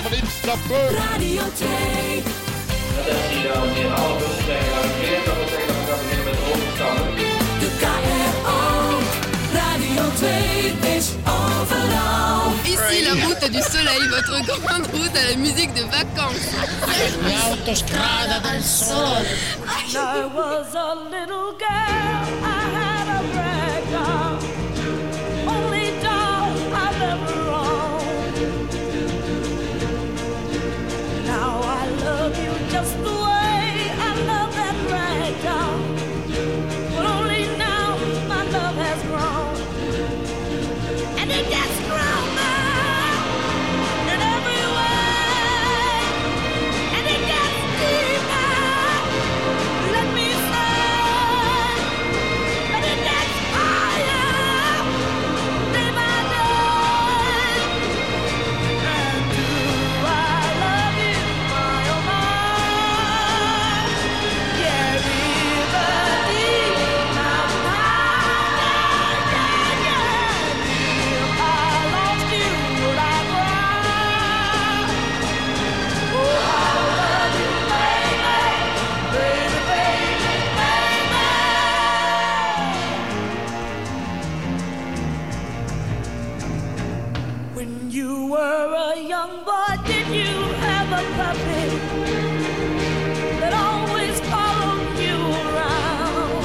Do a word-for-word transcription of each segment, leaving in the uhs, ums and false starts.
van instappen. Radio twee. Dat zie je dan in alle bussen gearriveerd. Dat wil zeggen dat we gaan beginnen met overstappen. De K R O. Radio twee is overal. Ici la route du soleil, votre grande route à la musique de vacances. L'autostrada del sol. I was a little girl, I had a rag doll, only doll I've ever owned. Now I love you just the way I love that rag doll, but only now my love has grown, and it gets stronger in every way, and it gets deeper. Let me say, and it gets higher day by day. And do I love you, my oh my? Yeah, river deep, mountain high, yeah, yeah, yeah. If I lost you, would I cry? Oh, I love you, baby, baby, baby, baby. When you were a young boy, did you have a puppy that always followed you around?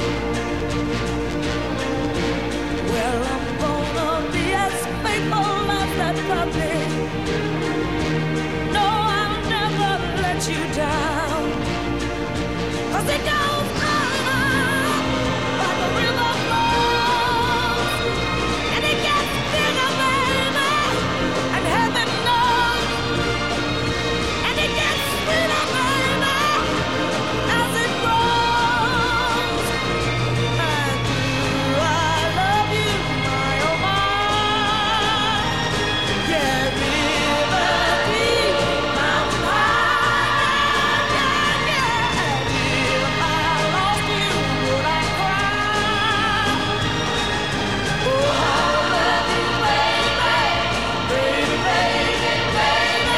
Well, I'm gonna be as faithful as that puppy. No, I'll never let you down. 'Cause it goes on like a river flows, and it gets bigger, baby, and heaven knows, and it gets sweeter, baby, as it grows. And do I love you, my oh my? Yeah, river deep, mountain high, yeah, yeah, yeah. If I lost you, would I cry? Oh, I love you, baby, baby, baby, baby.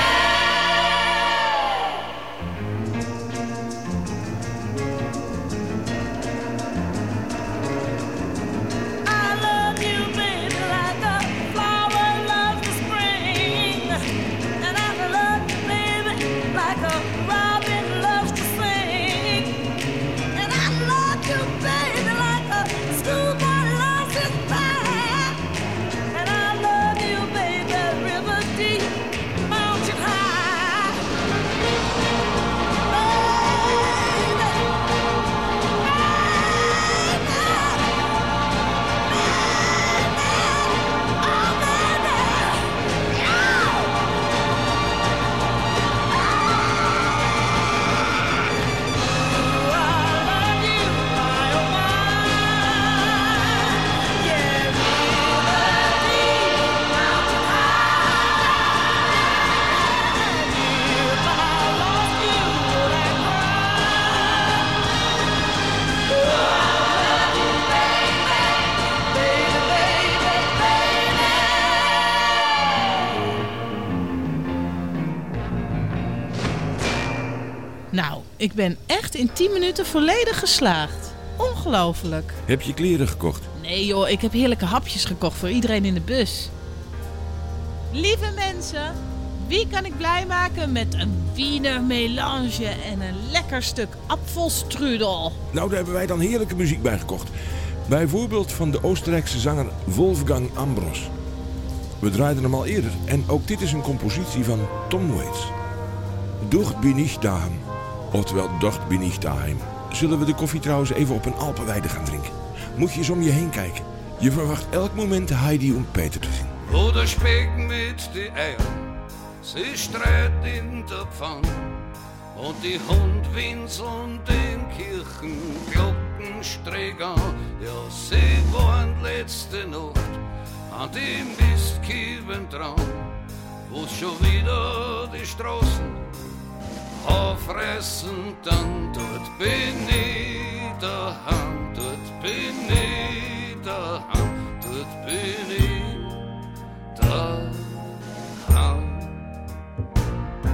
I love you, baby, like a flower loves the spring, and I love you, baby, like a robin loves to sing, and I love you, baby, like a schoolboy loves his band, and I love you, baby, river deep, mountain high, Nou, ik ben echt in tien minuten volledig geslaagd. Ongelooflijk. Heb je kleren gekocht? Nee joh, ik heb heerlijke hapjes gekocht voor iedereen in de bus. Lieve mensen, wie kan ik blij maken met een Wiener melange en een lekker stuk apfelstrudel? Nou, daar hebben wij dan heerlijke muziek bij gekocht. Bijvoorbeeld van de Oostenrijkse zanger Wolfgang Ambros. We draaiden hem al eerder en ook dit is een compositie van Tom Waits. Dort bin ich daheim. Oftewel, dort bin ich daheim. Zullen we de koffie trouwens even op een Alpenweide gaan drinken? Moet je eens om je heen kijken. Je verwacht elk moment Heidi en Peter te zien. Wo der Speck mit die Eiern sich streit in der Pfann und die Hund winseln den Kirchenglockensträger. Ja, sie waren letzte Nacht an dem Mistkiben dran, wo schon wieder die Straßen aufreißen, dann dort bin ich daheim, dort bin ich daheim, dort bin ich daheim.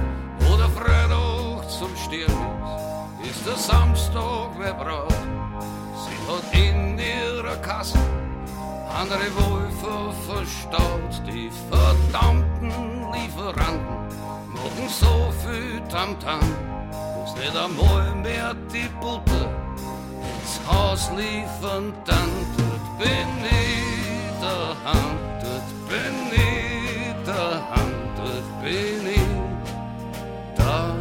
zum Stirnis ist der Samstag wer Brot. Sie hat in ihrer Kasse andere Wölfe verstaut. Die verdammten Lieferanten machen so viel Tamtam, dass nicht einmal mehr die Butter ins Haus liefern. Dann dort bin ich daheim, dort bin ich daheim, dort bin ich daheim.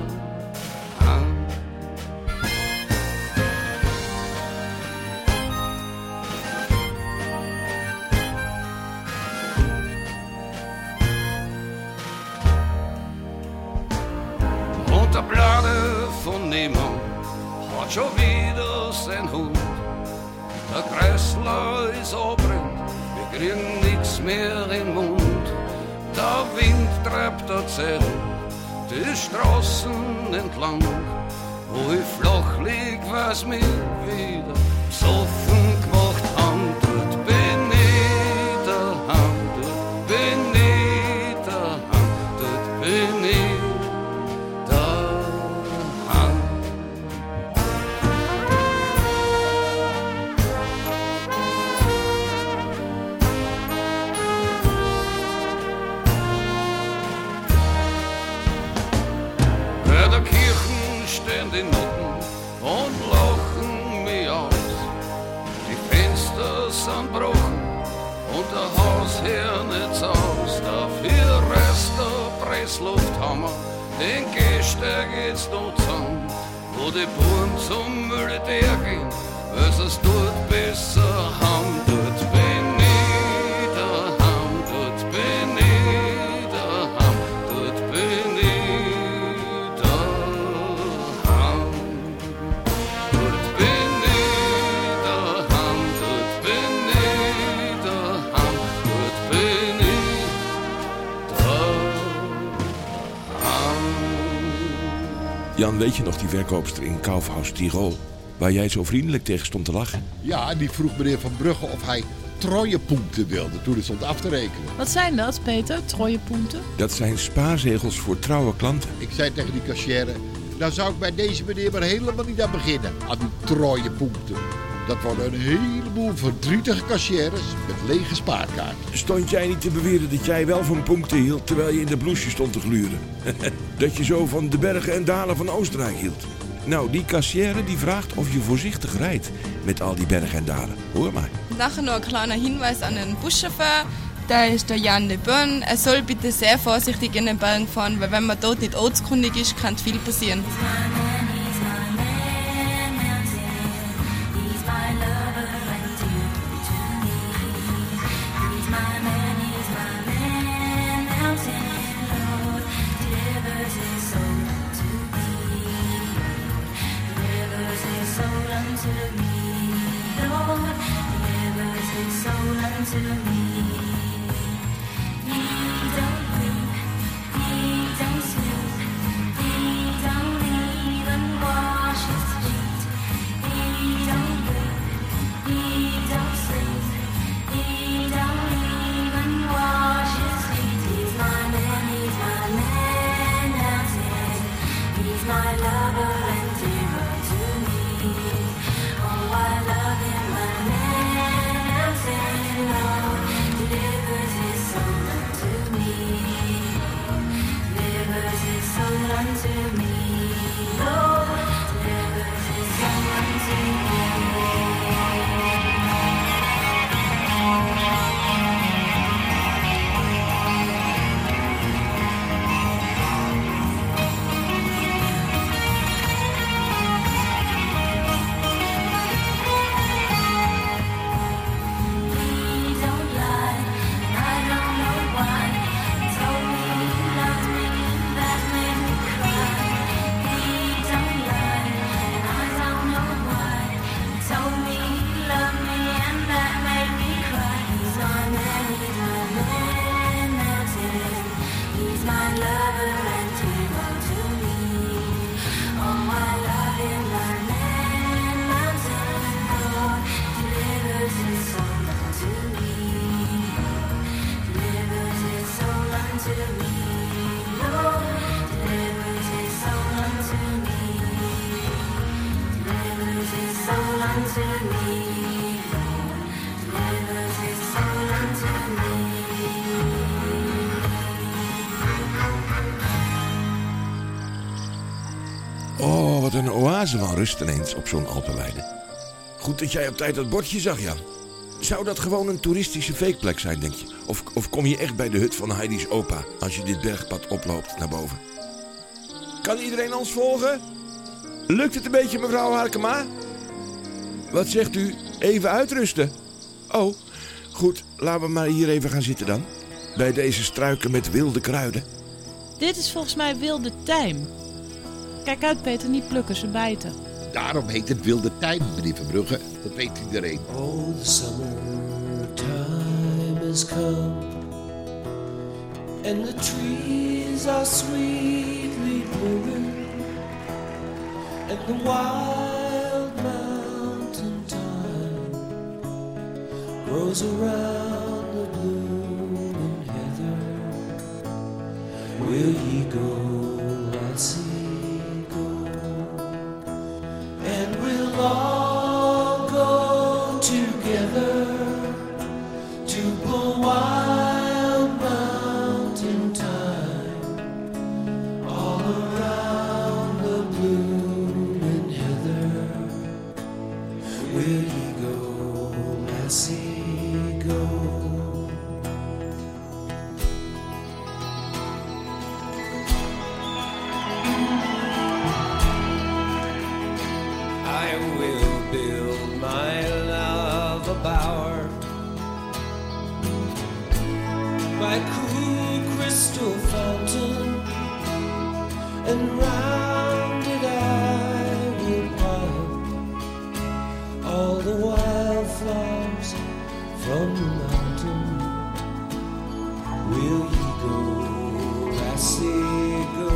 Und der Blade von Nemo hat schon wieder sein Hund. Der Kreisler ist abbrennt, wir kriegen nix mehr in den Mund. Der Wind treibt erzählt die Straßen entlang. Wo ich flach lieg, was mir wieder besoffen gemacht haben. Dort bin ich daheim, dort bin ich daheim, dort bin ich daheim. Bei der Kirchen stehen die Noten und lachen mich aus. Die Fenster sind gebrochen und der Hausherr nichts aus. Dafür reißt der Presslufthammer den Gehsteig jetzt noch zusammen. Wo die Buben zum Militär gehen, weil sie es dort besser haben. Dort bin ich daheim, dort bin ich daheim, dort bin ich daheim. Dort bin ich daheim, dort bin ich daheim, dort bin ich daheim. Jan, weet je nog die verkoopster in Kaufhaus Tirol, waar jij zo vriendelijk tegen stond te lachen? Ja, en die vroeg meneer Van Brugge of hij trooiepunten wilde toen hij stond af te rekenen. Wat zijn dat, Peter? Trooiepunten? Dat zijn spaarzegels voor trouwe klanten. Ik zei tegen die cashier, nou zou ik bij deze meneer maar helemaal niet aan beginnen, aan die trooiepunten. Dat worden een heleboel verdrietige cashiers met lege spaarkaarten. Stond jij niet te beweren dat jij wel van punkten hield terwijl je in de bloesje stond te gluren? Dat je zo van de bergen en dalen van Oostenrijk hield? Nou, die kassière die vraagt of je voorzichtig rijdt met al die bergen en dalen. Hoor maar. Nachher noch ein kleiner Hinweis an den Buschauffeur. Da ist der Jan de Bön. Er soll bitte sehr vorsichtig in den Bergen fahren, weil wenn man dort nicht ortskundig ist, kann viel passieren. Cry. Oh, wat een oase van rust ineens op zo'n Alpenweide. Goed dat jij op tijd dat bordje zag, Jan. Zou dat gewoon een toeristische fakeplek zijn, denk je? Of, of kom je echt bij de hut van Heidi's opa als je dit bergpad oploopt naar boven? Kan iedereen ons volgen? Lukt het een beetje, mevrouw Harkema? Wat zegt u? Even uitrusten? Oh, goed, laten we maar hier even gaan zitten dan. Bij deze struiken met wilde kruiden. Dit is volgens mij wilde tijm. Kijk uit, Peter, niet plukken, ze bijten. Daarom heet het wilde tijm, meneer Verbrugge. Dat weet iedereen. Oh, the summertime has come, and the trees are sweetly blooming, and the wild mountain thyme grows around the blooming heather. Will ye go, lassie? And we'll all go together to the wild mountain thyme, all around the blooming heather. Will ye go, lassie, go? I will build my love a bower by cool crystal fountain, and round it I will pile all the wildflowers from the mountain. Will ye go, lassie, go?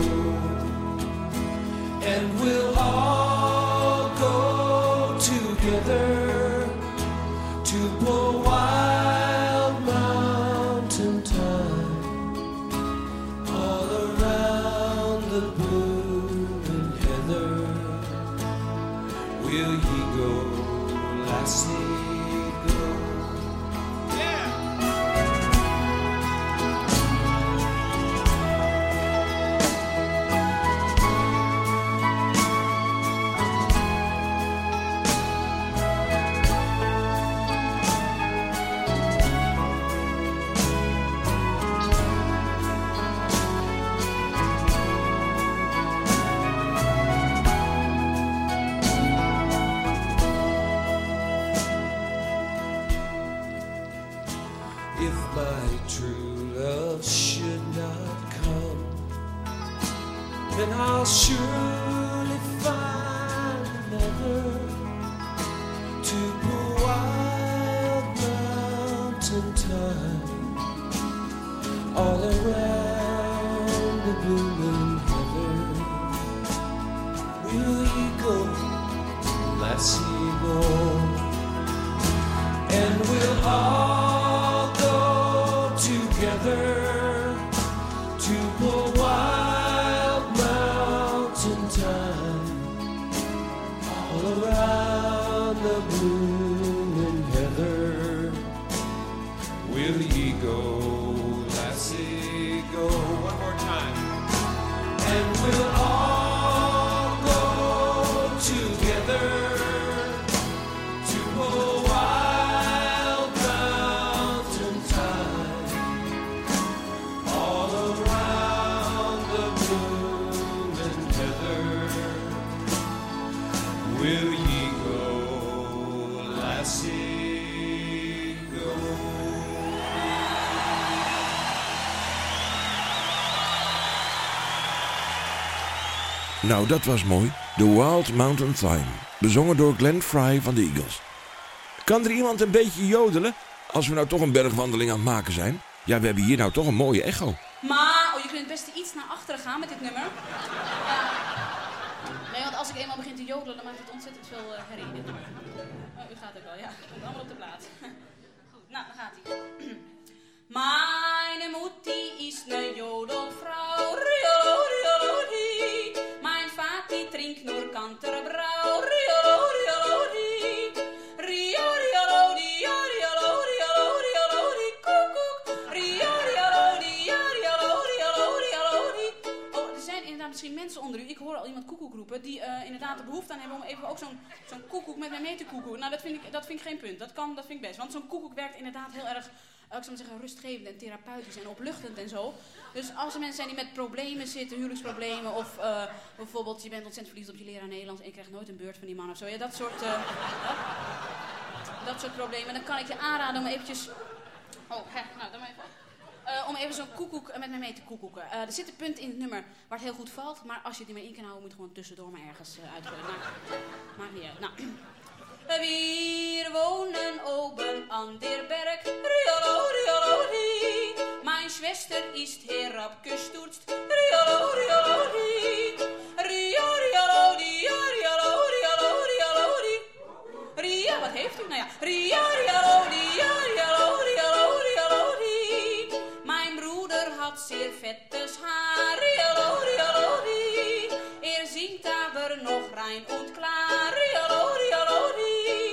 And we'll all go together to the wild mountain thyme, all around the blooming heather. Will ye go, lassie, go? Yeah! If my true love should not come, then I'll surely find another to the wild mountain thyme, all around the blooming heather. Will ye go, lassie, go? And we'll all go together to the wild mountain thyme, all around the blooming heather. Will ye go, lassie, go? One more time. And we'll all go together to the wild mountain thyme, all around the blooming heather. Will ye go, lassie, go? Nou, dat was mooi. The Wild Mountain Thyme. Bezongen door Glenn Frey van de Eagles. Kan er iemand een beetje jodelen? Als we nou toch een bergwandeling aan het maken zijn. Ja, we hebben hier nou toch een mooie echo. Maar, oh, je kunt het beste iets naar achteren gaan met dit nummer. Ja. Nee, want als ik eenmaal begin te jodelen, dan maakt het ontzettend veel uh, herrie, dit nummer. Oh, u gaat ook wel, ja. Komt allemaal op de plaat. Goed, nou, dan gaat hij. Meine Mutti is ne Jodelfrau, riolo, riolo, die. Mein Vati trinkt nur Kanterbrau, riolo, riolo, die. Rio, riolo, die, riolo, riolo, riolo, die, koekoek. Rio, riolo, die, riolo, riolo, riolo, die. Oh, er zijn inderdaad misschien mensen onder u, ik hoor al iemand koekoek roepen, die uh, inderdaad de behoefte aan hebben om even ook zo'n zo'n koekoek met mij mee te koekoeken. Nou, dat vind, ik, dat vind ik geen punt. Dat kan, dat vind ik best. Want zo'n koekoek werkt inderdaad heel erg, uh, ik zou maar zeggen, rustgevend en therapeutisch en opluchtend en zo. Dus als er mensen zijn die met problemen zitten, huwelijksproblemen, of uh, bijvoorbeeld je bent ontzettend verliefd op je leraar Nederlands en je krijgt nooit een beurt van die man of zo. Ja, dat soort, uh, dat soort problemen. Dan kan ik je aanraden om eventjes... Oh, hè, nou, dan maar even... Uh, om even zo'n koekoek met mij mee te koekoeken. Uh, er zitten punten in het nummer waar het heel goed valt, maar als je het niet meer in kan houden, moet je gewoon tussendoor maar ergens uh, uitgooien. Nou, maakt niet uit. Nou. Wir wohnen oben an der Berg, riolo, riolo, ri. Mijn Schwester ist herabgestürzt, riolo, riolo, ri. Rio, riolo, ria, riolo, riolo, riolo, ri. Ria, wat heeft u? Nou ja, ria, riolo, ria, riolo, riolo, riolo, ri. Mijn broeder had zeer vettes Haar, riolo, riolo, ri. Er singt aber noch rein und klar, riolo, riolo, ri.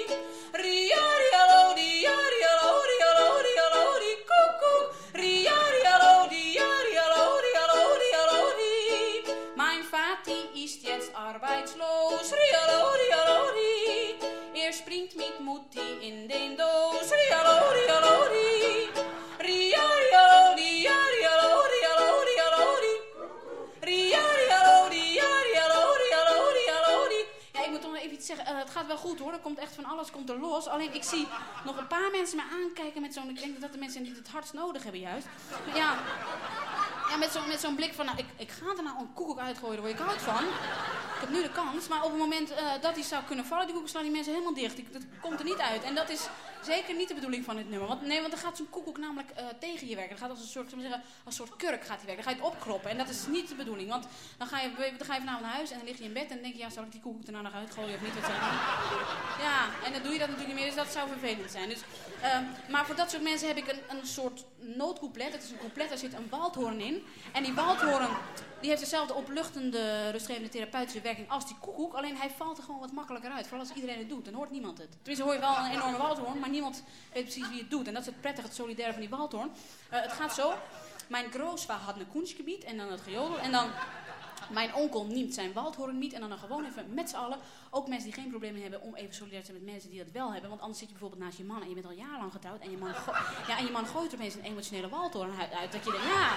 Ria, riolo, ria, riolo, riolo, riolo, ri. Koekoek. Ria, riolo, ria, riolo, riolo, riolo, ri. Mein Vati ist jetzt arbeitslos, riolo, riolo, ri. Er springt mit Mutti in den Doos, riolo, riolo, ri. Ria, riolo, ria, riolo, riolo, riolo, ri. Ria, riolo, ria, riolo, riolo, riolo, ri. Ja, ik moet toch nog even iets zeggen. Uh, het gaat wel goed hoor. Er komt echt van alles komt er los. Alleen ik zie nog een paar mensen me aankijken met zo'n... Ik denk dat de mensen die het het hardst nodig hebben juist. Maar ja... Ja, met zo'n met zo'n blik van, nou, ik, ik ga er nou een koekoek uitgooien, daar word ik koud van. Ik heb nu de kans, maar op het moment uh, dat die zou kunnen vallen, die koekoek slaan die mensen helemaal dicht. Die, dat komt er niet uit. En dat is zeker niet de bedoeling van dit nummer. Want, nee, want dan gaat zo'n koekoek namelijk uh, tegen je werken. Dan gaat als een soort, zou ik zeggen, als een soort kurk gaat hij werken. Dan ga je het opkroppen. En dat is niet de bedoeling. Want dan ga je, dan ga je vanavond naar huis en dan lig je in bed en dan denk je, ja, zal ik die koekoek er nou nog uitgooien of niet? Wat zeg ik? Ja, en dan doe je dat natuurlijk niet meer, dus dat zou vervelend zijn. Dus, uh, maar voor dat soort mensen heb ik een, een soort noodcouplet. Het is een couplet, daar zit een waldhoorn in. En die waldhoorn, die heeft dezelfde opluchtende, rustgevende therapeutische werking als die koekoek. Alleen hij valt er gewoon wat makkelijker uit. Vooral als iedereen het doet, dan hoort niemand het. Tenminste hoor je wel een enorme waldhoorn, maar niemand weet precies wie het doet. En dat is het prettige, het solidaire van die waldhoorn. Uh, het gaat zo. Mijn grootvader had een kunstgebied en dan het gejodel. En dan... Mijn onkel neemt zijn waldhoorn niet en dan, dan gewoon even met z'n allen, ook mensen die geen problemen hebben, om even solidair te zijn met mensen die dat wel hebben. Want anders zit je bijvoorbeeld naast je man en je bent al jarenlang getrouwd en je man, go- ja, en je man gooit er opeens een emotionele waldhoorn uit, uit. Dat je denkt, ja,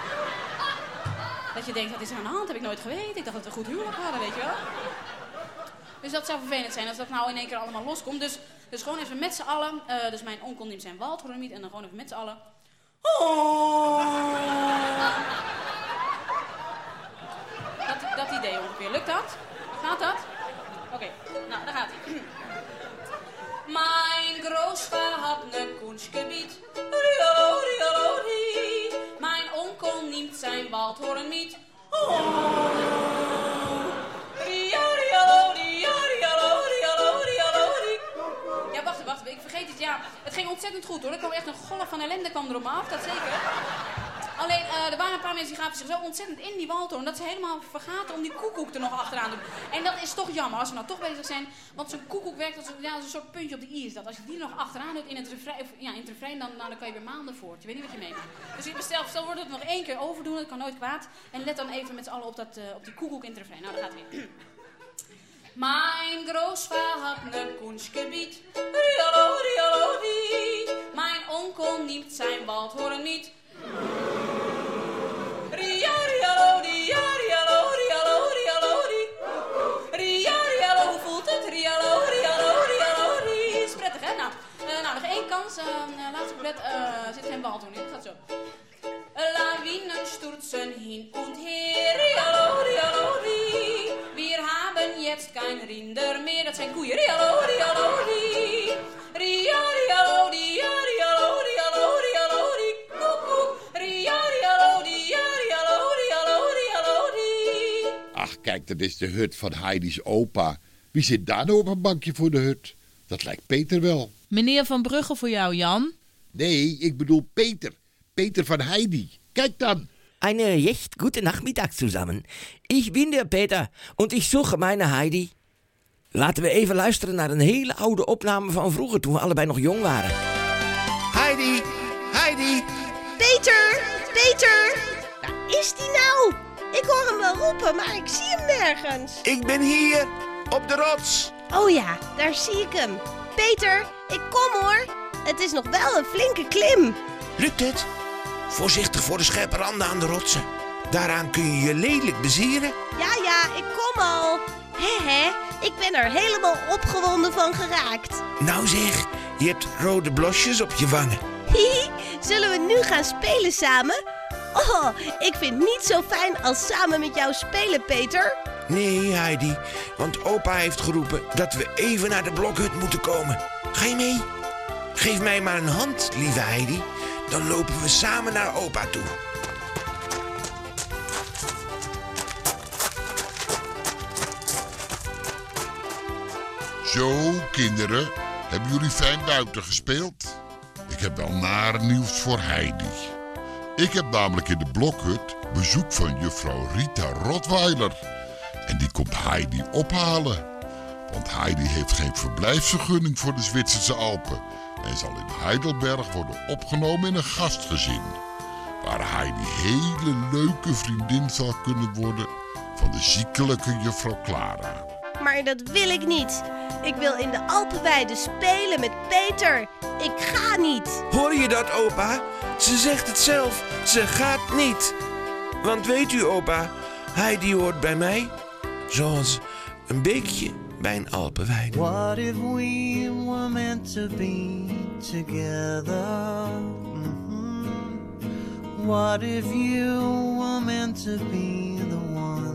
dat je denkt, wat is er aan de hand? Heb ik nooit geweten. Ik dacht dat we een goed huwelijk hadden, weet je wel. Dus dat zou vervelend zijn als dat nou in één keer allemaal loskomt. Dus, dus gewoon even met z'n allen, uh, dus mijn onkel neemt zijn waldhoorn niet en dan gewoon even met z'n allen. Oh. Dat, dat idee ongeveer. Lukt dat? Gaat dat? Oké, okay. Nou, daar gaat hij. Mijn grootvader had een kunstgebied. Riolo, riolo, ri. Mijn onkel neemt zijn waldhoorn niet. Oh. Ria, riolo, ria, riolo, riolo, riolo, ri. Ja, wacht, wacht. Ik vergeet het. Ja, het ging ontzettend goed hoor. Er kwam echt een golf van ellende kwam erop af. Dat zeker. Alleen, uh, er waren een paar mensen die gaven zich zo ontzettend in die waldhoorn dat ze helemaal vergaten om die koekoek er nog achteraan te doen. En dat is toch jammer als we nou toch bezig zijn. Want zo'n koekoek werkt als een, ja, als een soort puntje op de i is dat. Als je die er nog achteraan doet in het refrein, of, ja, in het refrein dan, nou, dan kan je weer maanden voort. Je weet niet wat je meent. Dus ik bestel, stel wordt het nog één keer overdoen, dat kan nooit kwaad. En let dan even met z'n allen op, dat, uh, op die koekoek in het refrein. Nou, dat gaat weer. Mijn grootvader had een kunstgebied. Riolo, riolo, ri. Mijn onkel neemt zijn waldhoorn niet. Ria, riolo, ria, riolo, riolo, riolo, ri. Ria, riolo, hoe voelt het? Riolo, riolo, riolo, ri. Is prettig, hè? Nou, uh, nou nog één kans. Uh, laatste couplet. Uh, zit geen waldhoorn in. Dat gaat zo. Lawinen stürzen hin und her. Riolo, riolo, ri. Wir haben jetzt kein Rinder meer. Dat zijn koeien. Riolo, riolo, ri. Ria, riolo, ria, riolo, riolo, riolo, ri. Koekoek. Ria, riolo, ria, riolo, riolo, riolo, ri. Ach, kijk, dat is de hut van Heidi's opa. Wie zit daar nou op een bankje voor de hut? Dat lijkt Peter wel. Meneer Van Brugge voor jou, Jan. Nee, ik bedoel Peter. Peter van Heidi. Kijk dan. Eine recht gute Nachmittag zusammen. Ich bin der Peter und ich suche meine Heidi. Laten we even luisteren naar een hele oude opname van vroeger toen we allebei nog jong waren. Heidi, Heidi. Peter, Peter. Waar is die nou? Ik hoor hem wel roepen, maar ik zie hem nergens. Ik ben hier, op de rots. Oh ja, daar zie ik hem. Peter, ik kom hoor. Het is nog wel een flinke klim. Lukt het? Voorzichtig voor de scherpe randen aan de rotsen. Daaraan kun je je lelijk bezieren. Ja, ja, ik kom al. Hè, hè, ik ben er helemaal opgewonden van geraakt. Nou zeg, je hebt rode blosjes op je wangen. Hihi, zullen we nu gaan spelen samen? Oh, ik vind het niet zo fijn als samen met jou spelen, Peter. Nee, Heidi, want opa heeft geroepen dat we even naar de blokhut moeten komen. Ga je mee? Geef mij maar een hand, lieve Heidi. Dan lopen we samen naar opa toe. Zo, kinderen, hebben jullie fijn buiten gespeeld? Ik heb wel nare nieuws voor Heidi. Ik heb namelijk in de blokhut bezoek van juffrouw Rita Rottweiler. En die komt Heidi ophalen. Want Heidi heeft geen verblijfsvergunning voor de Zwitserse Alpen. En zal in Heidelberg worden opgenomen in een gastgezin. Waar Heidi hele leuke vriendin zal kunnen worden van de ziekelijke juffrouw Clara. Maar dat wil ik niet. Ik wil in de Alpenweide spelen met Peter. Ik ga niet. Hoor je dat, opa? Ze zegt het zelf. Ze gaat niet. Want weet u, opa, Heidi hoort bij mij zoals een beekje bij een Alpenweide. What if we were meant to be together? Mm-hmm. What if you were meant to be the one?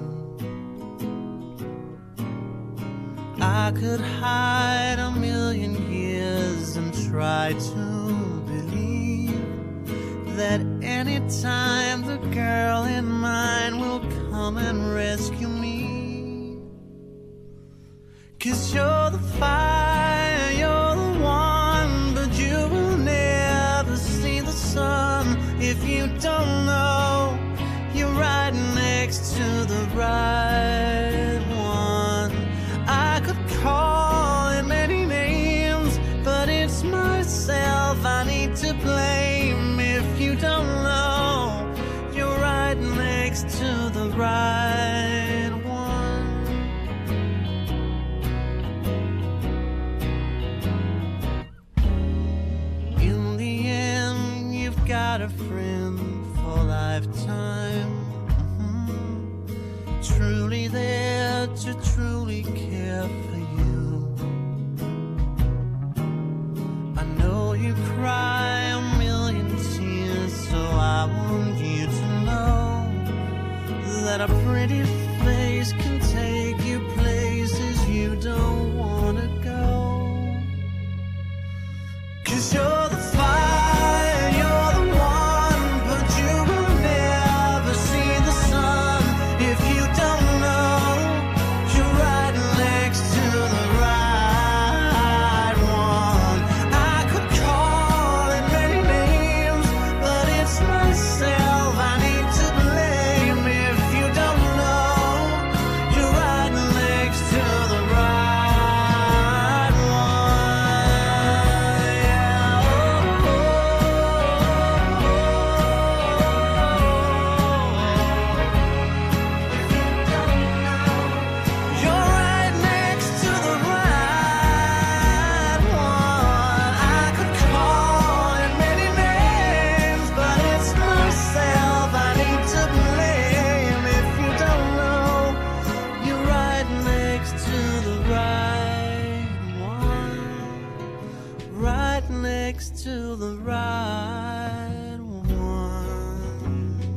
I could hide a million years and try to believe that anytime the girl in mine will come and rescue me. 'Cause you're the fire, you're the one, but you will never see the sun if you don't know you're right next to the right one. I could call it many names, but it's myself I need to blame. If you don't know, you're right next to the right one. In the end, you've got a friend for lifetime. Mm-hmm. Truly there to truly care for you. I know you cry a million tears, so I want you to know that a pretty face can take you places you don't want to go. 'Cause you're the fire, you're the one, but you will never see the sun if you don't know you're right next to the right one. I could call it many names, but it's myself I need to blame. If you don't know, you're right next to the right one. Yeah, oh, oh, you're right next to the right one. I could call it many names, but it's myself I need to blame. If you don't know, you're right next to the right one. Right next to the right one.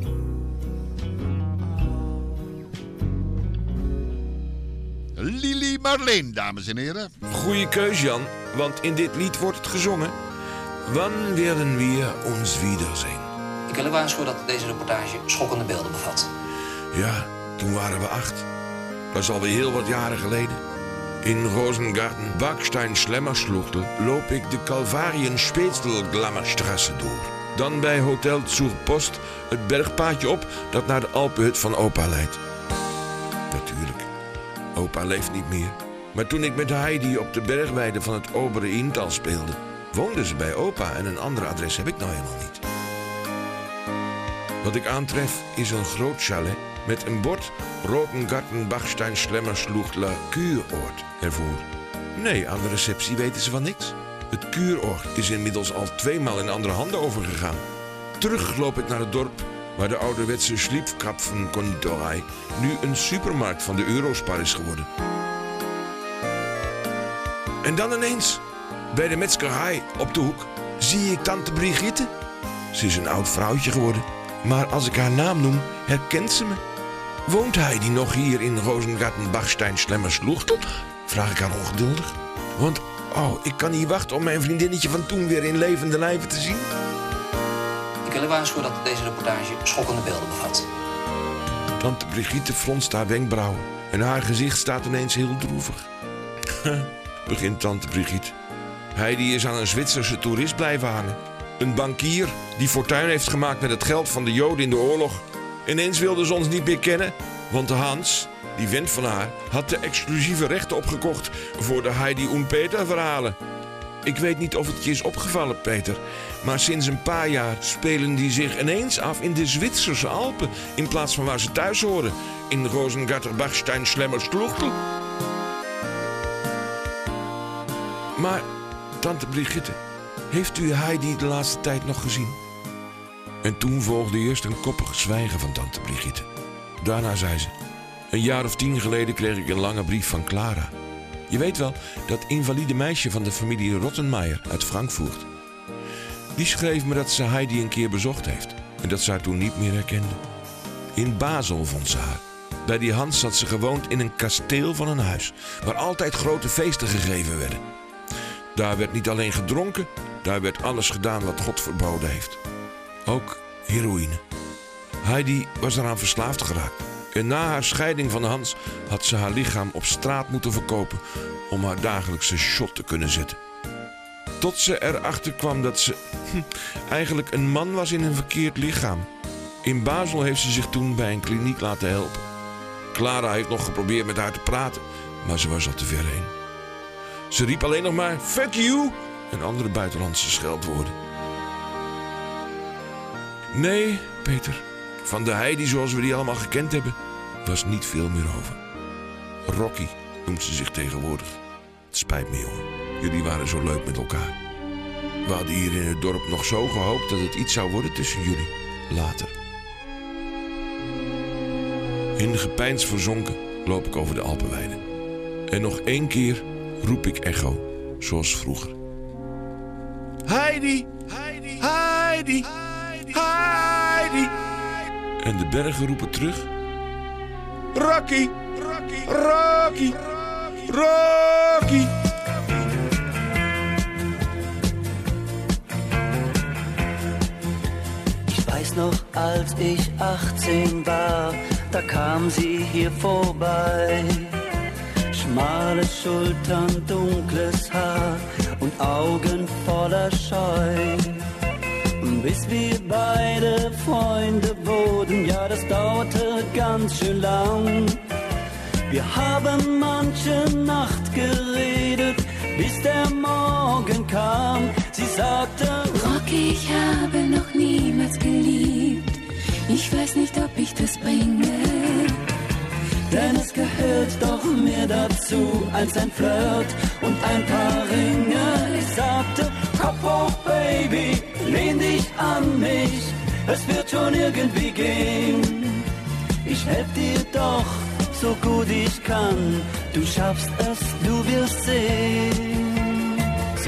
Lili Marleen, dames en heren. Goeie keus, Jan, want in dit lied wordt het gezongen. Wann werden wir uns wiedersehen? Ik wil u waarschuwen dat deze reportage schokkende beelden bevat. Ja, toen waren we acht. Dat is alweer heel wat jaren geleden. In Rosengarten, Backstein, Schlemmerschluchtel loop ik de Kalvarien-Spätzl-Glammerstraße door. Dan bij Hotel zur Post het bergpaadje op dat naar de Alpenhut van opa leidt. Natuurlijk, opa leeft niet meer. Maar toen ik met Heidi op de bergweide van het Obere Inntal speelde, woonde ze bij opa en een ander adres heb ik nou helemaal niet. Wat ik aantref is een groot chalet met een bord Rotengarten Bachstein Schlemmersluchtler Kuuroord ervoor. Nee, aan de receptie weten ze van niks. Het kuuroord is inmiddels al tweemaal in andere handen overgegaan. Terug loop ik naar het dorp waar de ouderwetse Schliefkrapfen-konditorij nu een supermarkt van de Eurospar is geworden. En dan ineens, bij de metzgerij op de hoek, zie ik tante Brigitte. Ze is een oud vrouwtje geworden, maar als ik haar naam noem, herkent ze me. Woont Heidi nog hier in Rosengarten Bachstein Schlemmersluchtel? Vraag ik haar ongeduldig. Want, oh, ik kan niet wachten om mijn vriendinnetje van toen weer in levende lijven te zien. Ik wil u waarschuwen dat deze reportage schokkende beelden bevat. Tante Brigitte fronst haar wenkbrauwen en haar gezicht staat ineens heel droevig. Begint tante Brigitte. Heidi is aan een Zwitserse toerist blijven hangen. Een bankier die fortuin heeft gemaakt met het geld van de Joden in de oorlog. Ineens wilde ze ons niet meer kennen, want de Hans, die vent van haar, had de exclusieve rechten opgekocht voor de Heidi en Peter verhalen. Ik weet niet of het je is opgevallen, Peter, maar sinds een paar jaar spelen die zich ineens af in de Zwitserse Alpen in plaats van waar ze thuis horen, in Rosengarten Bachstein Schlemmersluchtel. Maar, tante Brigitte, heeft u Heidi de laatste tijd nog gezien? En toen volgde eerst een koppig zwijgen van tante Brigitte. Daarna zei ze: een jaar of tien geleden kreeg ik een lange brief van Clara. Je weet wel, dat invalide meisje van de familie Rottenmeier uit Frankfurt. Die schreef me dat ze Heidi een keer bezocht heeft en dat ze haar toen niet meer herkende. In Basel vond ze haar. Bij die Hans had ze gewoond in een kasteel van een huis, waar altijd grote feesten gegeven werden. Daar werd niet alleen gedronken, daar werd alles gedaan wat God verboden heeft. Ook heroïne. Heidi was eraan verslaafd geraakt. En na haar scheiding van Hans had ze haar lichaam op straat moeten verkopen om haar dagelijkse shot te kunnen zetten. Tot ze erachter kwam dat ze hm, eigenlijk een man was in een verkeerd lichaam. In Basel heeft ze zich toen bij een kliniek laten helpen. Clara heeft nog geprobeerd met haar te praten, maar ze was al te ver heen. Ze riep alleen nog maar fuck you en andere buitenlandse scheldwoorden. Nee, Peter, van de Heidi zoals we die allemaal gekend hebben, was niet veel meer over. Rocky noemt ze zich tegenwoordig. Het spijt me, jongen. Jullie waren zo leuk met elkaar. We hadden hier in het dorp nog zo gehoopt dat het iets zou worden tussen jullie. Later. In gepeins verzonken loop ik over de Alpenweide. En nog één keer roep ik echo, zoals vroeger. Heidi! Heidi! Heidi! Heidi! En de bergen roepen terug. Rocky! Rocky! Rocky! Rocky! Ich weiß noch, als ich achtzehn war, da kam sie hier vorbei. Schmale Schultern, dunkles Haar und Augen voller Scheu. Bis wir beide Freunde wurden, ja, das dauerte ganz schön lang. Wir haben manche Nacht geredet, bis der Morgen kam. Sie sagte: Rocky, ich habe noch niemals geliebt. Ich weiß nicht, ob ich das bringe. Denn es gehört doch mehr dazu als ein Flirt und ein paar Ringe. Ich sagte: Kopf hoch, Baby, lehn dich an mich, es wird schon irgendwie gehen. Ich helf dir doch so gut ich kann, du schaffst es, du wirst sehen.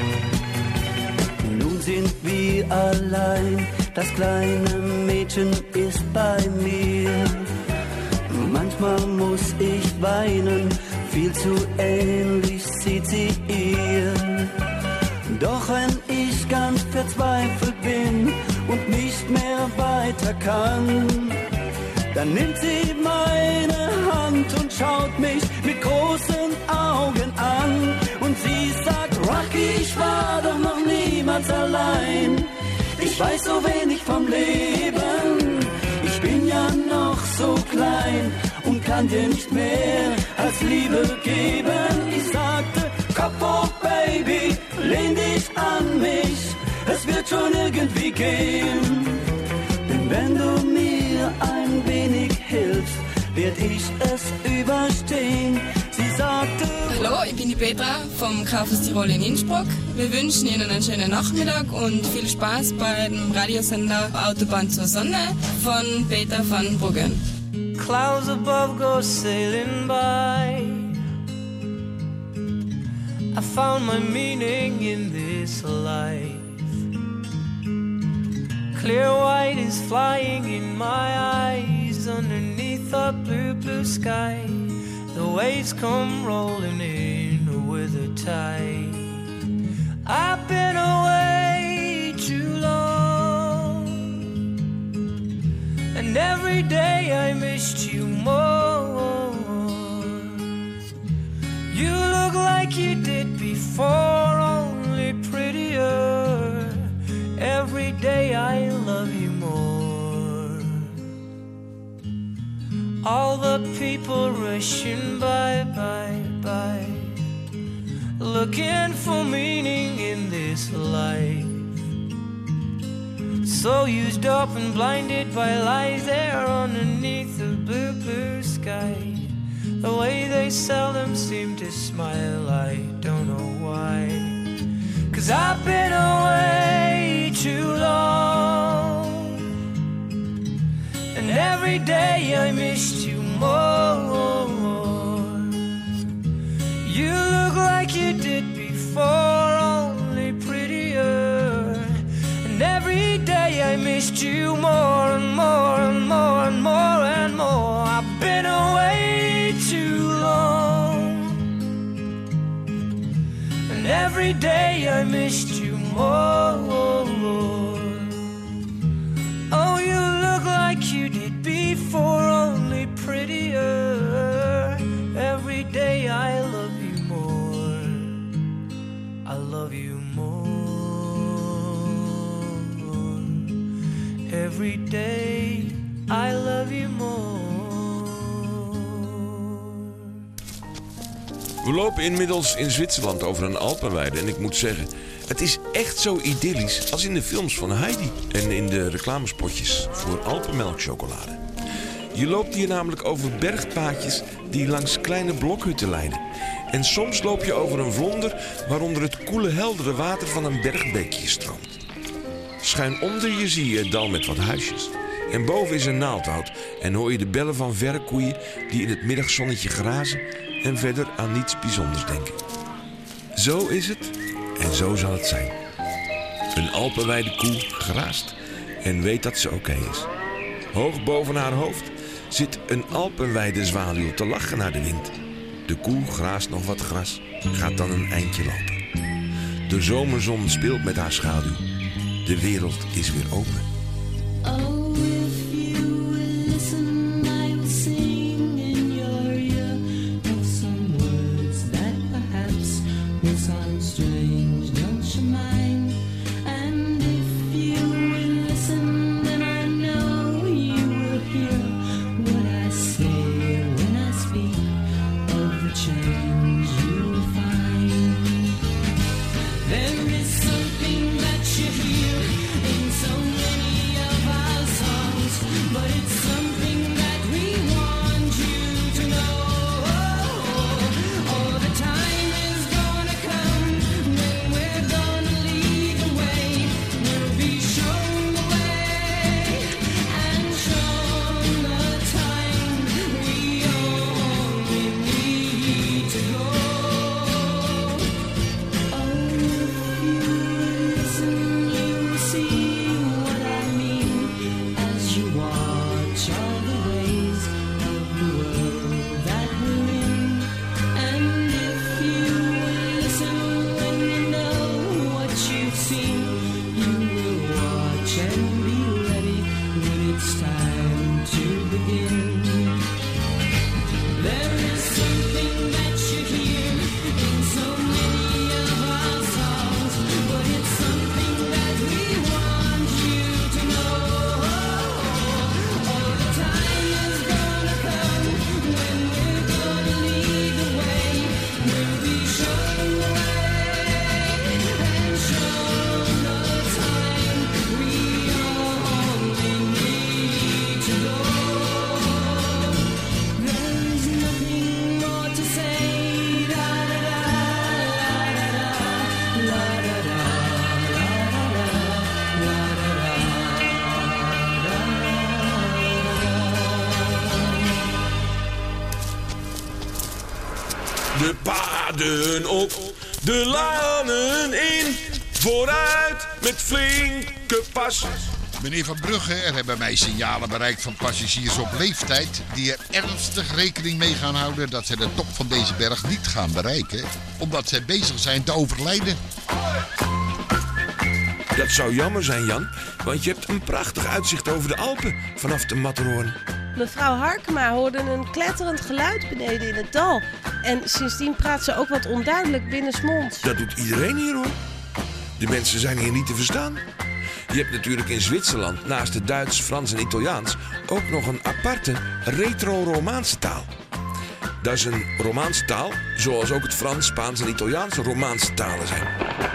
Nun sind wir allein, das kleine Mädchen ist bei mir. Manchmal muss ich weinen, viel zu ähnlich sieht sie ihr. Doch wenn ich ganz verzweifelt bin und nicht mehr weiter kann, dann nimmt sie meine Hand und schaut mich mit großen Augen an. Und sie sagt: Rocky, ich war doch noch niemals allein. Ich weiß so wenig vom Leben. Ich bin ja noch so klein und kann dir nicht mehr als Liebe geben. Ich sagte: Kopf hoch, Baby, lehn dich an mich, es wird schon irgendwie gehen. Denn wenn du mir ein wenig hilfst, werd ich es überstehen. Sie sagte... Hallo, ich bin die Petra vom Kaufhaus Tirol in Innsbruck. Wir wünschen Ihnen einen schönen Nachmittag und viel Spaß beim Radiosender Autobahn zur Sonne von Peter van Bruggen. Clouds above go sailing by. I found my meaning in this life. Clear white is flying in my eyes underneath the blue, blue sky. The waves come rolling in with a tide. I've been away too long, and every day I missed you more. You look like you did before, only prettier. Every day I love you more. All the people rushing by, by, by, looking for meaning in this life. So used up and blinded by lies there underneath the blue, blue sky. The way they seldom seem to smile, I don't know why. 'Cause I've been away too long, and every day I missed you more. You look like you did before, only prettier. And every day I missed you more and more and more and more and more. I've been away too long, and every day I missed you more. Oh, you look like you did before, only prettier. Every day I love you more. I love you more. Every day I love you more. We lopen inmiddels in Zwitserland over een Alpenweide en ik moet zeggen, het is echt zo idyllisch als in de films van Heidi en in de reclamespotjes voor Alpenmelkchocolade. Je loopt hier namelijk over bergpaadjes die langs kleine blokhutten leiden. En soms loop je over een vlonder waaronder het koele heldere water van een bergbeekje stroomt. Schuin onder je zie je het dal met wat huisjes. En boven is een naaldwoud en hoor je de bellen van verre koeien die in het middagzonnetje grazen en verder aan niets bijzonders denken. Zo is het en zo zal het zijn. Een Alpenweide koe graast en weet dat ze oké is. Hoog boven haar hoofd zit een Alpenweide zwaluw te lachen naar de wind. De koe graast nog wat gras, gaat dan een eindje lopen. De zomerzon speelt met haar schaduw. De wereld is weer open. Oh, if you will listen, I will sing in your ear of some words that perhaps will sound strange, don't you mind? And if you will listen, then I know you will hear what I say when I speak of the change you will find. There is something that you hear in so many De paden op, de lanen in. Vooruit met flinke pas. Meneer Van Brugge, er hebben mij signalen bereikt van passagiers op leeftijd die er ernstig rekening mee gaan houden dat ze de top van deze berg niet gaan bereiken, omdat zij bezig zijn te overlijden. Dat zou jammer zijn, Jan, want je hebt een prachtig uitzicht over de Alpen vanaf de Matterhorn. Mevrouw Harkema hoorde een kletterend geluid beneden in het dal. En sindsdien praat ze ook wat onduidelijk binnensmonds. Dat doet iedereen hier, hoor. De mensen zijn hier niet te verstaan. Je hebt natuurlijk in Zwitserland naast het Duits, Frans en Italiaans ook nog een aparte retro-Romaanse taal. Dat is een Romaanse taal, zoals ook het Frans, Spaans en Italiaans Romaanse talen zijn.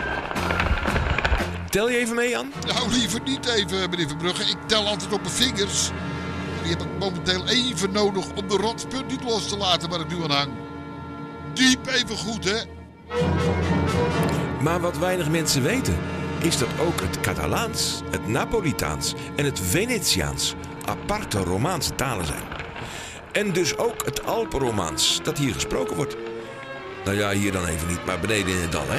Tel je even mee, Jan? Nou, liever niet even, meneer Van Brugge. Ik tel altijd op mijn vingers. Die heb ik momenteel even nodig om de rotspunt niet los te laten waar ik nu aan hang. Diep even goed, hè? Maar wat weinig mensen weten, is dat ook het Catalaans, het Napolitaans en het Venetiaans aparte Romaanse talen zijn. En dus ook het Alpenromaans dat hier gesproken wordt. Nou ja, hier dan even niet, maar beneden in het dal, hè?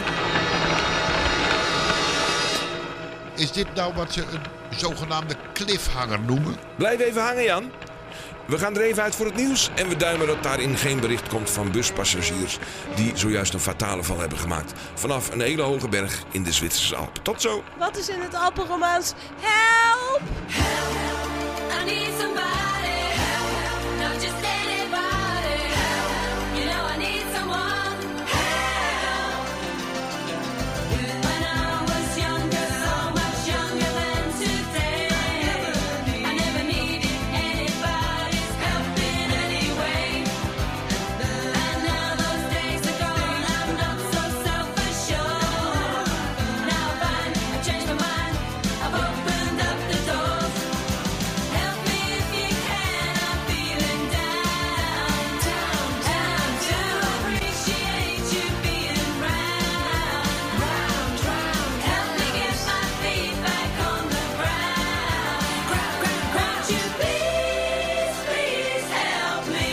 Is dit nou wat ze een zogenaamde cliffhanger noemen? Blijf even hangen, Jan. We gaan er even uit voor het nieuws en we duimen dat daarin geen bericht komt van buspassagiers die zojuist een fatale val hebben gemaakt vanaf een hele hoge berg in de Zwitserse Alpen. Tot zo. Wat is in het Alpenromaans? Help! I need somebody. Help, help. Not just anybody. Help, help. You know I need someone. Help. When I was younger, so much younger than today, I never needed anybody's help in any way. And now those days are gone, I'm not so self-assured. Now I find I've changed my mind, I've opened up the doors. Help me if you can, I'm feeling down, down, down. To appreciate you being round, round, round. Help me get my feet back on the ground, ground, ground, ground. Won't you please, please help me?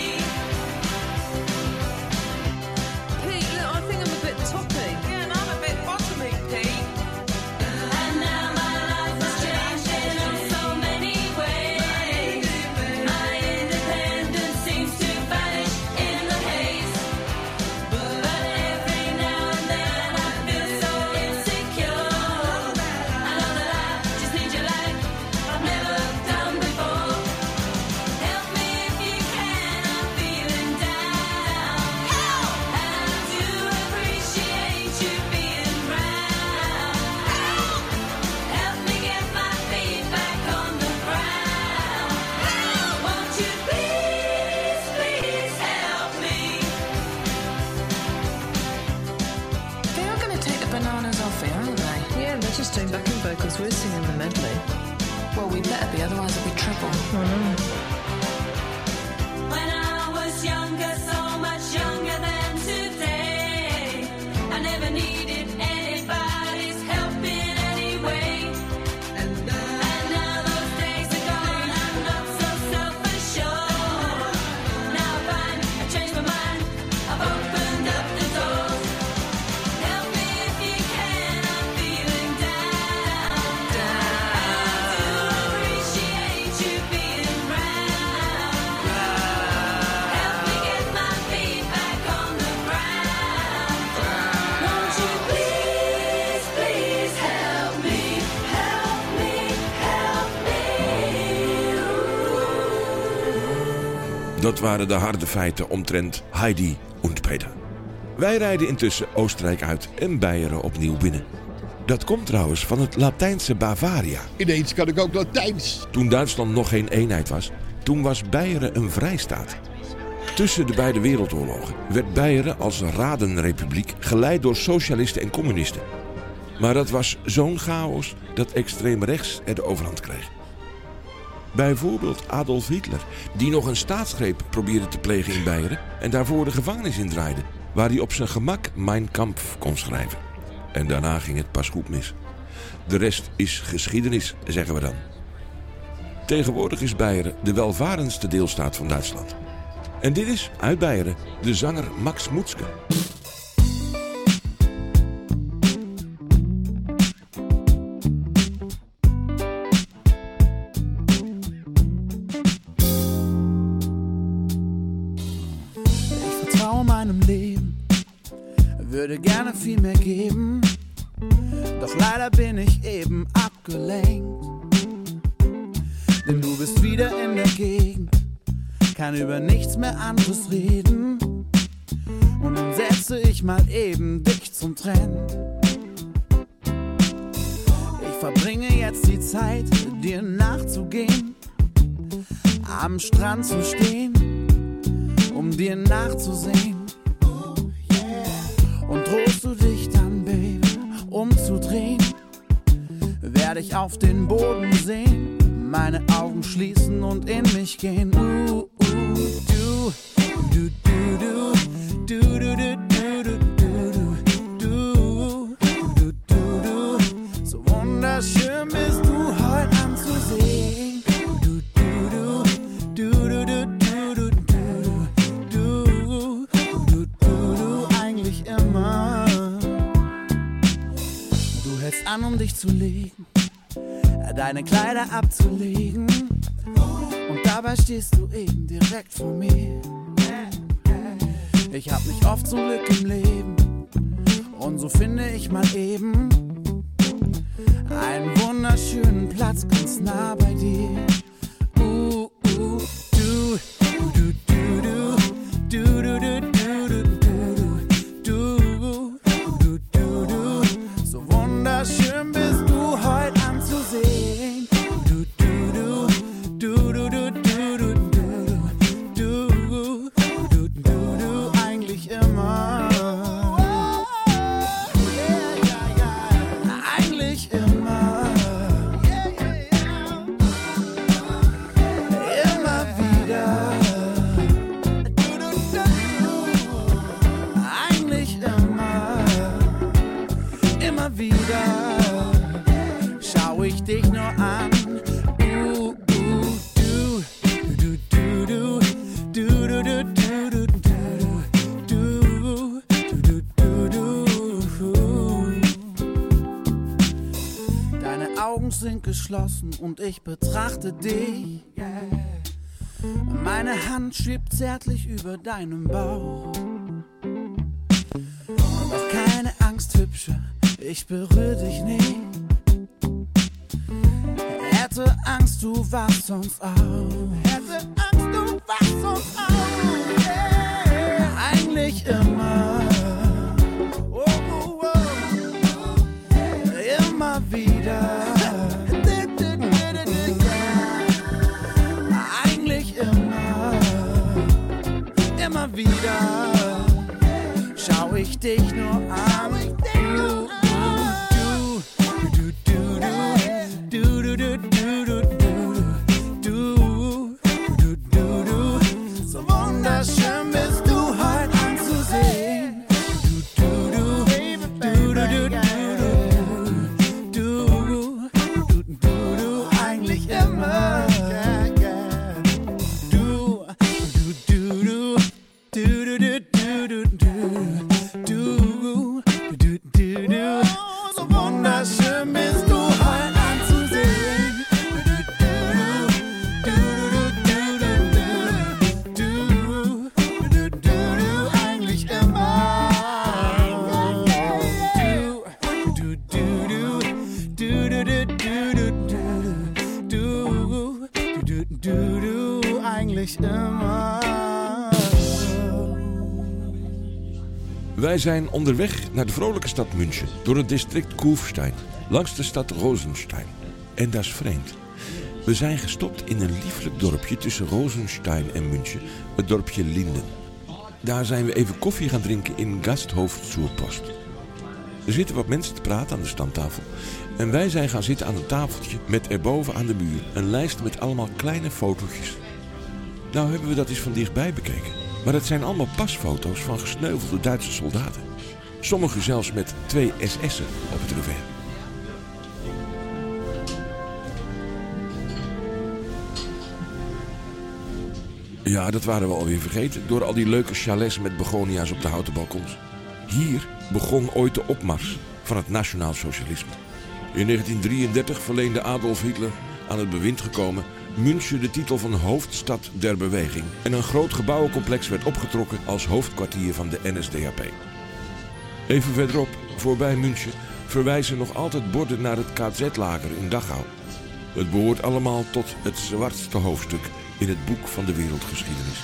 Pete, look, I think I'm a bit toppy. Yeah, and I'm a bit bottomy, Pete. And now my life has changed in oh so many ways. My independence seems to vanish in the haze. But every now and then I feel so insecure. I know that I just need you like I've never done before. Help me if you can, I'm feeling down. Help! And I do appreciate you being round. Help! Help me get my feet back on the ground. Help! Won't you please, please help me? They are going to take the bananas off here, aren't they? Yeah, they're just doing backing vocals. We're singing the medley. Well, we better be, otherwise it'll be trouble. When I was younger, so much younger than today, I never needed anybody's help in any way. And now those days are gone, I'm not so self-assured. Now I find I've changed my mind, I've opened up the doors. Help me if you can, I'm feeling down, down. I do appreciate you being round. Help me get my feet back on the ground. Won't you please, please help me, help me, help me. Dat waren de harde feiten omtrent Heidi und Peter. Wij rijden intussen Oostenrijk uit en Beieren opnieuw binnen. Dat komt trouwens van het Latijnse Bavaria. Ineens kan ik ook Latijns. Toen Duitsland nog geen eenheid was, toen was Beieren een vrijstaat. Tussen de beide wereldoorlogen werd Beieren als radenrepubliek geleid door socialisten en communisten. Maar dat was zo'n chaos dat extreem rechts er de overhand kreeg. Bijvoorbeeld Adolf Hitler, die nog een staatsgreep probeerde te plegen in Beieren en daarvoor de gevangenis indraaide, waar hij op zijn gemak Mein Kampf kon schrijven. En daarna ging het pas goed mis. De rest is geschiedenis, zeggen we dan. Tegenwoordig is Beieren de welvarendste deelstaat van Duitsland. En dit is, uit Beieren, de zanger Max Moetske. Ich vertraue meinem Leben, würde gerne viel mehr geben, doch leider bin ich eben abgelenkt. Denn du bist wieder in der Gegend, kann über nichts mehr anderes reden. Und dann setze ich mal eben dich zum Trend. Ich verbringe jetzt die Zeit, dir nachzugehen, am Strand zu stehen, um dir nachzusehen. Und drohst du dich dann, Baby, umzudrehen, werde ich auf den Boden sehen, meine Augen schließen und in mich gehen. Uh, uh, du, du, du, du, du, du, du, du, du, du, du, du, du. So wunderschön bist du heute anzusehen. Du, du, du, du, du, du, du, du, du, du, du, du, eigentlich immer. Du hältst an, um dich zu legen, deine Kleider abzulegen, und dabei stehst du eben direkt vor mir. Ich hab nicht oft so Glück im Leben, und so finde ich mal eben einen wunderschönen Platz ganz nah bei dir. Uh, uh, du, du, du, du, du, du, du, du, du, du, du, du, du, so wunderschön bist du heute anzusehen. Du, du, du, du, du, du, du, du, du, du, du, du, eigentlich immer. Eigentlich immer. Immer wieder. Eigentlich immer. Immer wieder. Schau ich dich nur an. Uh, uh, du, du, du, du, du, du, du, du, du, du, du, du. Deine Augen sind geschlossen und ich betrachte dich. Meine Hand schwebt zärtlich über deinem Bauch. Doch keine Angst, Hübsche, ich berühre dich nicht. Hätte Angst, du wachst sonst auf. Hätte Angst, du wachst sonst auf. Yeah. Eigentlich immer. Oh, oh, oh. Immer wieder. Eigentlich immer. Immer wieder. Schau ich dich nur an. Du, du, du, du, du, du, du, du, du, du, du, du, du. So wunderschön bist du heute anzusehen. Du, du, du, du, du, du, du, du, du, du, du, eigentlich immer. Du, du, du, du, du, du, du, du, du, du, du, du, du. So wunderschön bist du heute anzusehen. Du, du, du, du, du, du, du, eigentlich immer. Du, du, du, du, du, du, du, du, du, du, du, eigentlich immer. Wij zijn onderweg naar de vrolijke stad München, door het district Kufstein, langs de stad Rosenstein. En dat is vreemd. We zijn gestopt in een lieflijk dorpje tussen Rosenstein en München, het dorpje Linden. Daar zijn we even koffie gaan drinken in Gasthof zur Post. Er zitten wat mensen te praten aan de stamtafel. En wij zijn gaan zitten aan een tafeltje met erboven aan de muur een lijst met allemaal kleine fotootjes. Nou hebben we dat eens van dichtbij bekeken. Maar het zijn allemaal pasfoto's van gesneuvelde Duitse soldaten. Sommige zelfs met twee S S'en op het revers. Ja, dat waren we alweer vergeten. Door al die leuke chalets met begonia's op de houten balkons. Hier begon ooit de opmars van het nationaal socialisme. In negentien drieëndertig verleende Adolf Hitler, aan het bewind gekomen, München de titel van hoofdstad der beweging. En een groot gebouwencomplex werd opgetrokken als hoofdkwartier van de N S D A P. Even verderop, voorbij München, verwijzen nog altijd borden naar het K Z-lager in Dachau. Het behoort allemaal tot het zwartste hoofdstuk in het boek van de wereldgeschiedenis.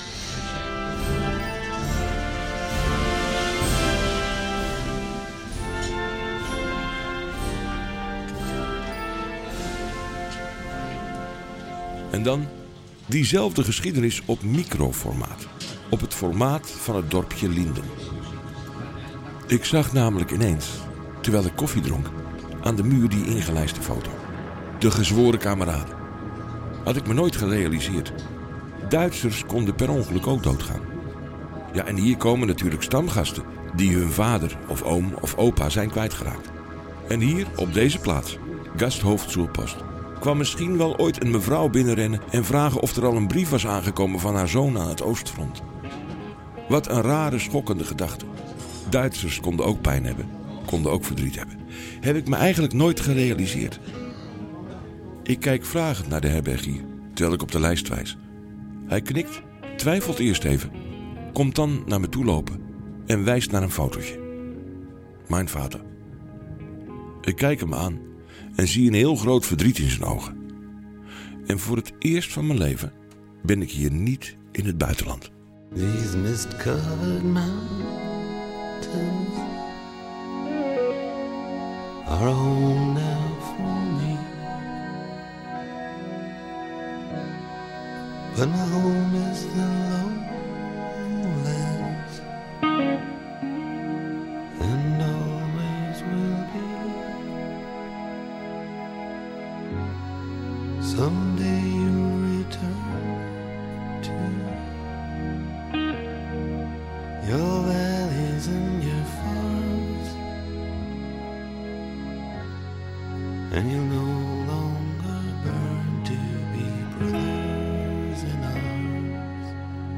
En dan diezelfde geschiedenis op microformaat. Op het formaat van het dorpje Linden. Ik zag namelijk ineens, terwijl ik koffie dronk, aan de muur die ingelijste foto. De gezworen kameraden. Had ik me nooit gerealiseerd. Duitsers konden per ongeluk ook doodgaan. Ja, en hier komen natuurlijk stamgasten die hun vader of oom of opa zijn kwijtgeraakt. En hier, op deze plaats, Gasthoofdschulpost, kwam misschien wel ooit een mevrouw binnenrennen en vragen of er al een brief was aangekomen van haar zoon aan het Oostfront. Wat een rare, schokkende gedachte. Duitsers konden ook pijn hebben, konden ook verdriet hebben. Heb ik me eigenlijk nooit gerealiseerd. Ik kijk vragend naar de herbergier, terwijl ik op de lijst wijs. Hij knikt, twijfelt eerst even, komt dan naar me toe lopen en wijst naar een fotootje. Mijn vader. Ik kijk hem aan en zie een heel groot verdriet in zijn ogen. En voor het eerst van mijn leven ben ik hier niet in het buitenland. These mist-covered mountains are home now for me. But my home is the lowlands, and always will be. Someday you'll return to your valleys and your farms, and you'll no longer burn to be brothers in arms.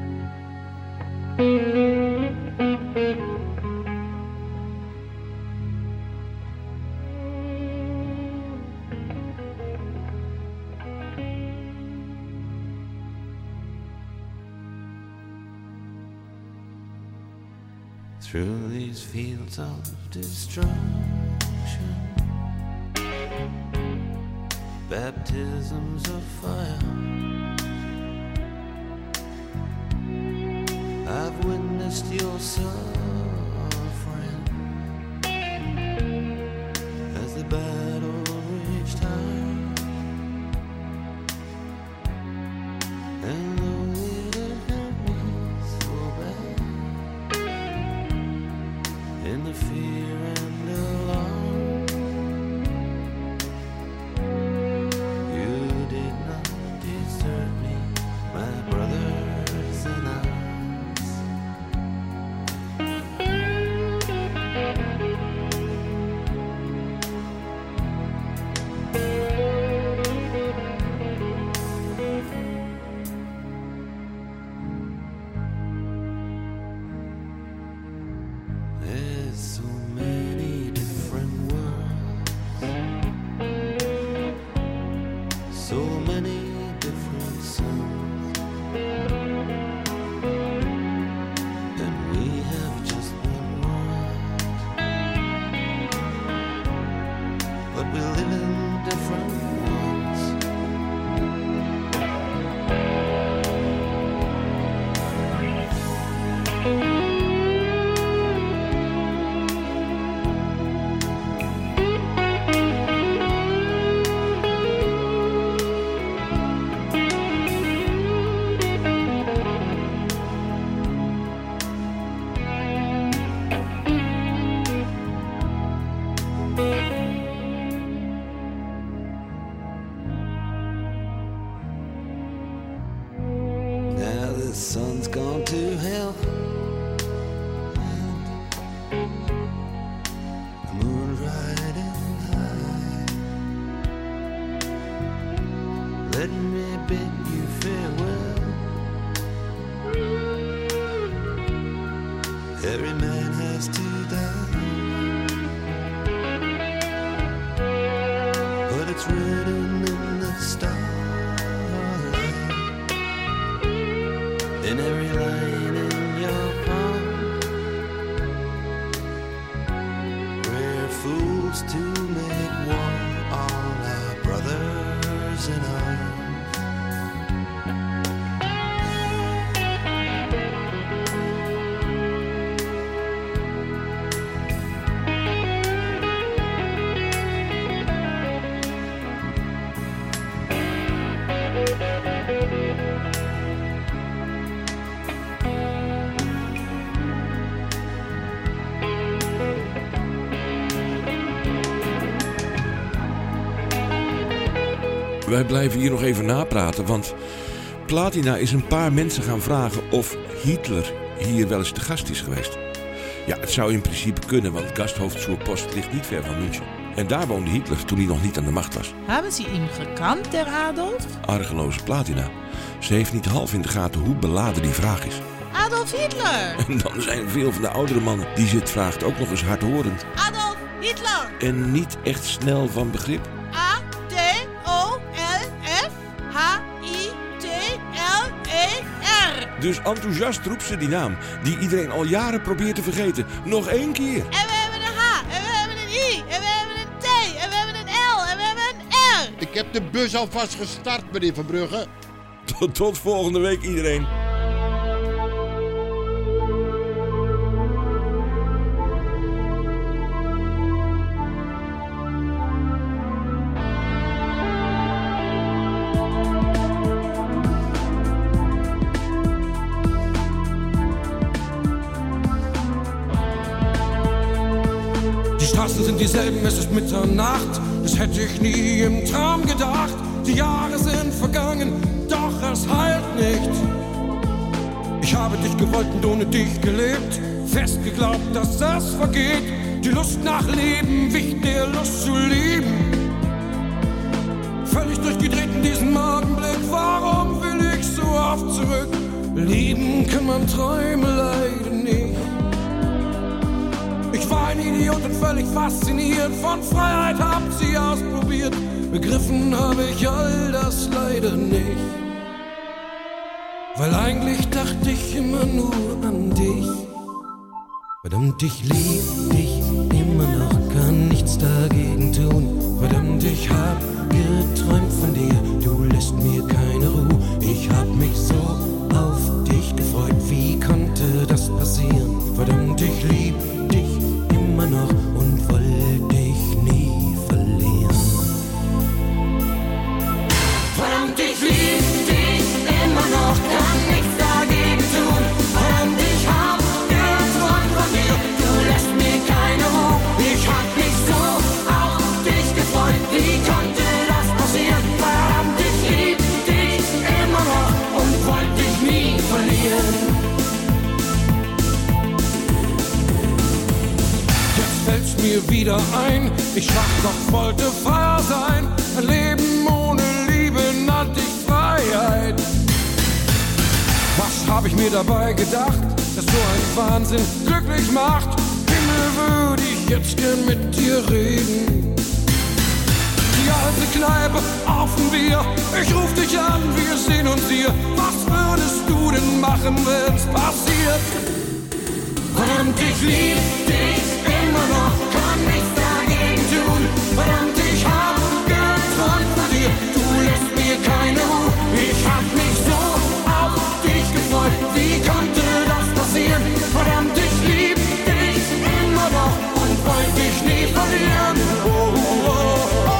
Through these fields of destruction, baptisms of fire, I've witnessed your suffering as the battle reached high, and though it hurt me so bad, in the fear and alarm, you did not desert me, my brothers in arms. There's so many different worlds, so many different suns, and we have just one world, but we live in different ones. Every man has to die. But it's written in the starlight, in every line in your palm. We're fools to make war on our brothers in arms. Wij blijven hier nog even napraten, want Platina is een paar mensen gaan vragen of Hitler hier wel eens te gast is geweest. Ja, het zou in principe kunnen, want Gasthof zur Post ligt niet ver van München. En daar woonde Hitler toen hij nog niet aan de macht was. Hebben Sie ihn gekannt, der Adolf? Argeloze Platina. Ze heeft niet half in de gaten hoe beladen die vraag is. Adolf Hitler! En dan zijn veel van de oudere mannen die ze het vraagt ook nog eens hardhorend. Adolf Hitler! En niet echt snel van begrip. A D O L F H I T L E R. Dus enthousiast roept ze die naam, die iedereen al jaren probeert te vergeten, nog één keer. En we hebben een H, en we hebben een I, en we hebben een T, en we hebben een L, en we hebben een R. Ik heb de bus alvast gestart, meneer Van Brugge. Tot, tot volgende week iedereen. Die Straßen sind dieselben, es ist Mitternacht. Das hätte ich nie im Traum gedacht. Die Jahre sind vergangen, doch es heilt nicht. Ich habe dich gewollt und ohne dich gelebt. Fest geglaubt, dass das vergeht. Die Lust nach Leben wich der Lust zu lieben. Völlig durchgedreht in diesem Augenblick. Warum will ich so oft zurück? Lieben kann man Träume leider nicht. Ich war ein Idiot und völlig fasziniert von Freiheit, hab sie ausprobiert. Begriffen habe ich all das leider nicht. Weil eigentlich dachte ich immer nur an dich. Verdammt, ich lieb dich immer noch, kann nichts dagegen tun. Verdammt, ich hab geträumt von dir, du lässt mir keine Ruhe. Ich hab mich so auf dich gefreut, wie konnte das passieren? Verdammt, ich lieb dich immer noch und wollte dich nie verlieren. Verdammt, ich lieb dich immer noch, kann nichts dagegen tun. Verdammt, ich hab geträumt von dir, du lässt mir keine Ruhe. Ich hab mich so auf dich gefreut, wie konnte das passieren? Verdammt, ich lieb dich immer noch und wollte dich nie verlieren. Fällt's mir wieder ein, ich wach doch wollte Feier sein. Ein Leben ohne Liebe nannte ich Freiheit. Was hab ich mir dabei gedacht, dass so ein Wahnsinn glücklich macht? Himmel, würde ich jetzt gern mit dir reden. Die alte Kneipe, auf ein Bier, ich ruf dich an, wir sehen uns hier. Was würdest du denn machen, wenn's passiert? Verdammt, ich lieb dich immer noch, kann nichts dagegen tun. Verdammt, ich hab geträumt von dir, du lässt mir keine Ruhe. Ich hab mich so auf dich gefreut, wie konnte das passieren? Verdammt, ich lieb dich immer noch und wollte dich nie verlieren. Oh, oh, oh, oh.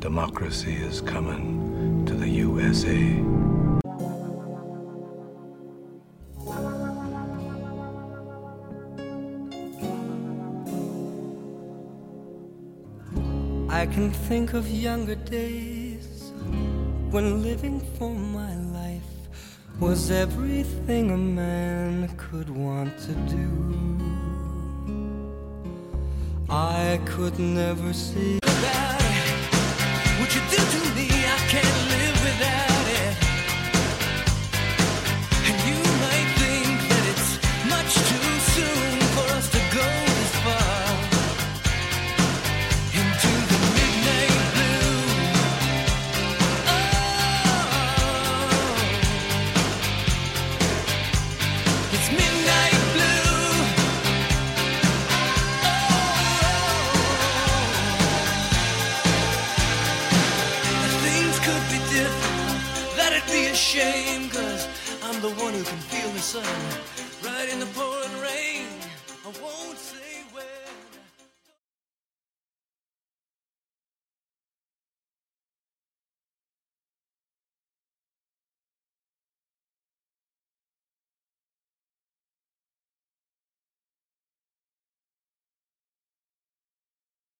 democracy is coming to the U S A. I can think of younger days when living for my life was everything a man could want to do. I could never see without it. What you do to me, I can't live without it. And you might think that it's much too soon for us to go this far into the midnight blue. Oh, it's midnight blue. Could be different, that'd be a shame, cause I'm the one who can feel the sun right in the